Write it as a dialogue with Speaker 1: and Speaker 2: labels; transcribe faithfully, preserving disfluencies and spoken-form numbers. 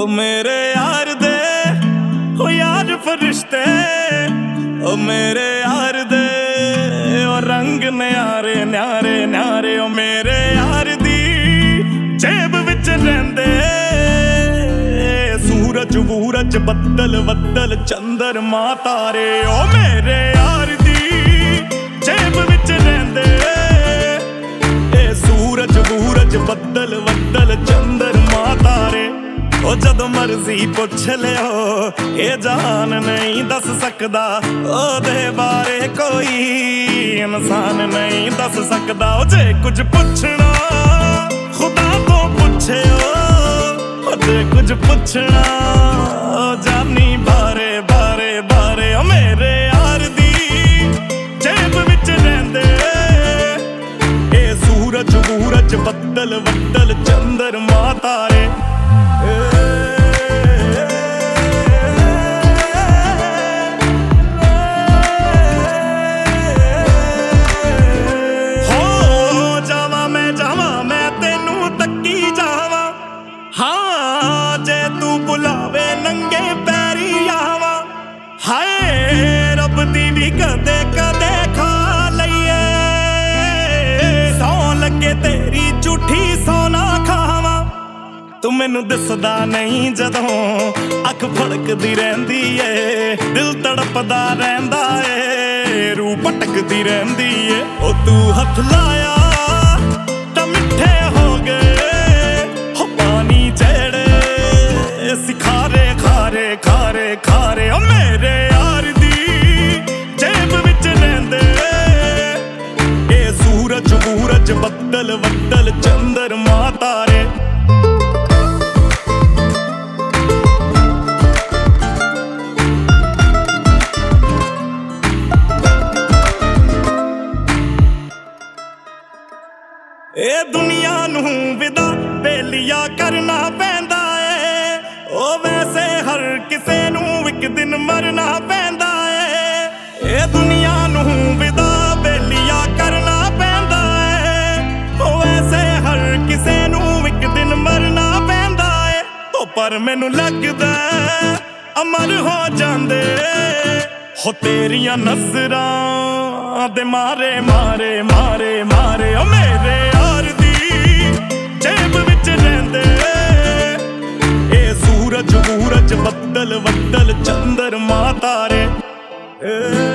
Speaker 1: ओ मेरे यार दे ओ यार फरिश्ते ओ मेरे यार दे ओ रंग न्यारे न्यारे न्यारे ओ मेरे यार दी जेब विच रहिंदे सूरज वूरज बदल बदल चंद्रमा तारे ओ मेरे यार दी जेब विच रहिंदे सूरज वूरज बदल बदल चंद्रमा तारे ओ जदों मर्जी पुछ लियो ये जान नहीं दस सकदा ओदे बारे कोई इंसान नहीं दस सकदा ओ जे कुछ पुछना खुदा तो पुछियो ओ जे कुछ पुछना ओ जानी बारे बारे बारे ओ मेरे यार दी जेब विच रहिंदे ए सूरज वूरज बदल बदल चंद्रमा तारे बुलावे नंगे पैरी आवा हाय रब दी भी कदे कदे खा लईए सौ लगे तेरी झूठी सोना खावा तू मैनू दिसदा नहीं जदों अख फड़कदी रहिंदी ए दिल तड़पदा रहिंदा ए रूह भटकदी रहिंदी ए ओ तू हथ लाया तां मिठे हो गए हो पानी जेड़े सिखारे खारे खारे खारे ओ मेरे यार दी जेब विच रहिंदे ए सूरज वूरज बदल बदल चंद्रमा तारे ए दुनिया नूं विदा बेलिया करना पैंदा ओ वैसे हर किसे नूं इक दिन मरना पैंदा ए ए दुनिया नूं विदा बेलिया करना पैंदा ए ओ वैसे हर किसे नूं इक दिन मरना पैंदा ए ओ पर मैनू लगदा अमर हो जांदे हो तेरियां नज़रां दे मारे मारे मारे मारे ओ मेरे यार दी जेब विच रहिंदे सूरज वूरज बदल बदल चंद्रमा तारे।